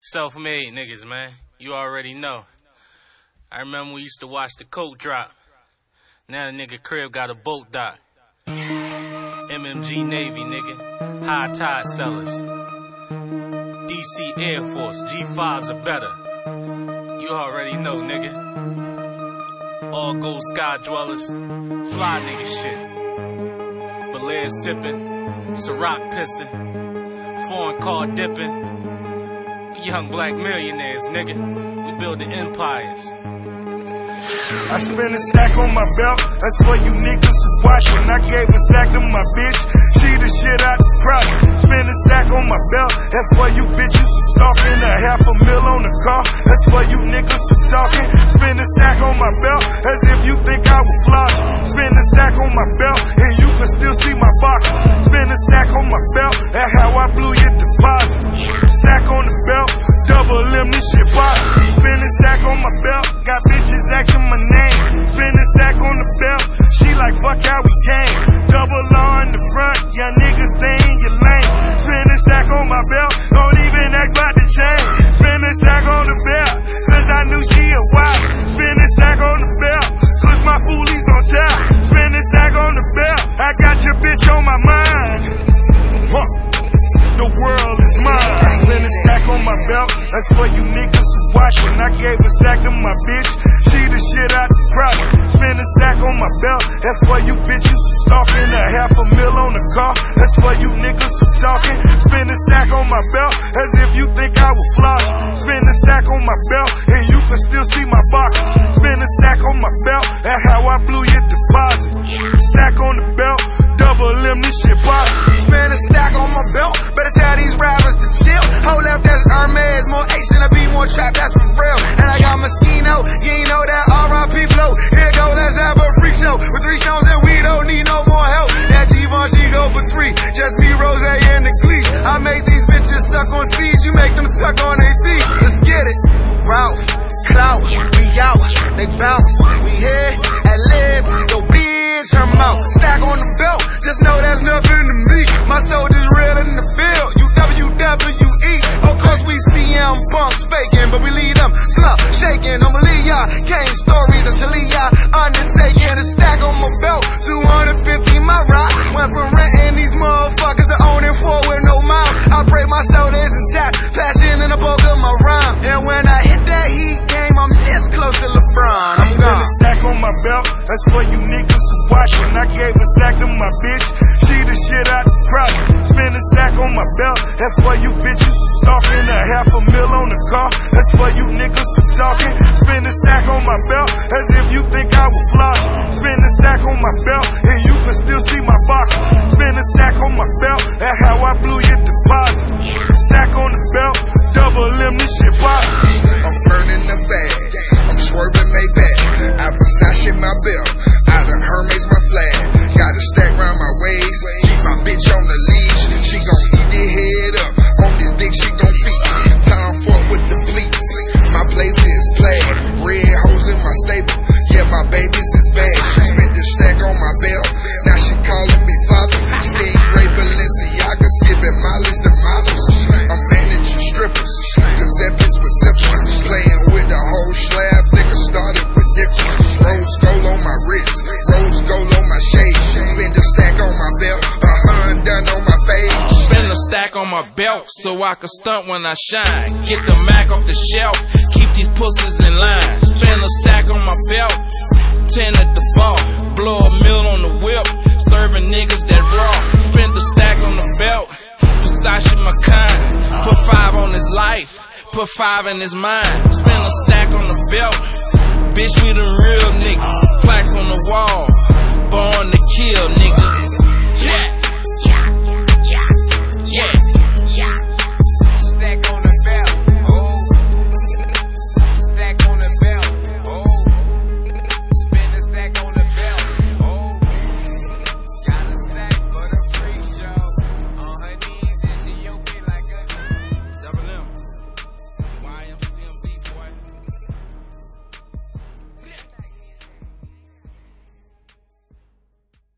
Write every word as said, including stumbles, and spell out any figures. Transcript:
Self-made niggas, man. You already know. I remember we used to watch the coke drop. Now the nigga crib got a boat dock. M M G Navy, nigga. High tide sellers. D C Air Force. G fives are better. You already know, nigga. All gold sky dwellers. Fly nigga shit. Belair sipping. Ciroc pissing. Foreign car dipping. Young black millionaires, nigga. We building empires. I spent a stack on my belt, that's for you niggas who watching. I gave a stack to my bitch, she the shit out the project. Spent a stack on my belt, that's for you bitches who stalking. A half a mil on the car, that's for you niggas who talking. Spend a stack on my belt, as if you think I was flossing. Spend a stack on my belt, and you can still see my boxes. Spend a stack on my belt, that's how I blew your deposit. Stack on the belt, double M, this shit pop. Spend a stack on my belt, got bitches asking my name. Spend a stack on the belt, she like fuck how we came. Double R in the front, young niggas stay in your lane. Spend a stack on my belt, don't even ask about the chain. Spend a stack on the belt, cause I knew she a wife. Spend a stack on the belt, cause my foolies on top. Spend a stack on the belt, I got your bitch on my mind. Huh. The world is mine. I spent a stack on my belt, that's for you niggas who watching. I gave a stack to my bitch, she the shit out the project. Spend a stack on my belt, that's for you bitches who stalking. A half a mil on the car, that's for you niggas who talking. Spend a stack on my belt, as if you think I was flossing. Spend a stack on my belt, and you can still see my boxes. Spend a stack on my belt, that's how I blew your deposit. Stack on the belt, double M, this shit pop. Spend a stack on my belt, better tell these rappers to chill. Hold up, that's Hermes, more H than a B, more trap, that's for real. And I got Moschino, you ain't know that R I P flow. Here go, let's have a freak show. With three shows and we don't need no more help. That Givenchy go for three, just me, Rose, and the Cleach. I make these bitches suck on seeds, you make them suck on their teeth. Let's get it. Ralph, clout, we out, they bounce. We here and live, yo bitch, her mouth. Stack on the belt, just know that's nothing to me. My soldiers real in the field, you W W E. Of course we C M punks faking, but we lead them slump shaking. I'm Leah, Kane stories of Shalia, undertaking a stack on my belt. two hundred fifty my rock, went from renting these motherfuckers to owning four with no miles. I break my shoulders intact, passion in the bulk of my rhyme. And when I hit that heat game, I'm this close to LeBron. I'm gone. A stack on my belt, that's for you niggas who watching. I gave a stack to my bitch, she the shit out the project. Spend a stack on my belt, that's for you bitches who stalking. A half a mil on the car, that's for you niggas who talking. Spend a stack on my belt, as if you think I was flossing. Spend a stack on my belt, and you can still see my boxes. Spend a stack on my belt, that's how I blew your deposit. Stack on the belt, double M, this shit pop. I'm burning the bag, I'm swerving Maybach. I Versace my belt, out of Hermes my flag. Got a stack round my waist, keep my bitch on the leash. She gon' eat the head up, on this dick she gon' feast. Time for with the fleets, my place is flag. Red hoes in my stable, yeah my babies is bad. She spent the stack on my belt, now she calling me father. Stingray Balenciagas, giving mileage to models. I'm managing strippers, cause that bitch specific. Playing with the whole slab, nigga started with nickels. Rose gold on my wrist, rose gold on my shade. Spend a stack on my belt, a hun done on my face. Spend a stack on my belt so I can stunt when I shine. Get the Mac off the shelf, keep these pussies in line. Spend a stack on my belt, ten at the bar. Blow a mill on the whip, serving niggas that raw. Spend a stack on the belt, Versace my kind. Put five on his life, put five in his mind. Spend a stack on the belt, bitch we the real niggas. Plaques on the wall, born to kill niggas.